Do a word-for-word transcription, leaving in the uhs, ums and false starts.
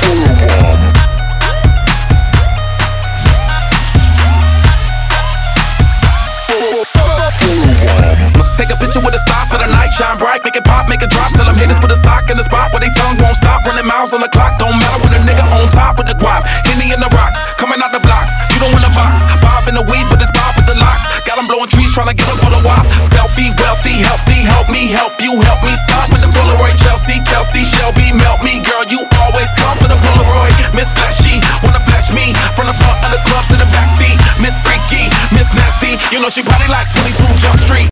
Take a picture with a stop for the night, shine bright, make it pop, make it drop. Tell them haters put a sock in the spot where they tongue won't stop. Running miles on the clock, don't matter when a nigga on top with the guap. Henny in the rocks, coming out the blocks. You don't want a box, Bob in the weed, but it's Bob with the locks. Got them blowing trees, trying to get up for the wop. Selfie, wealthy, healthy, help me, help you, help me. Stop with the Polaroid, Chelsea, Kelsey, Shelby, melt me, girl. You always come for the Polaroid. Miss Flashy, wanna flash me from the front of the club to the back seat. Miss Freaky, Miss Nasty, you know she probably like twenty-two Jump Street.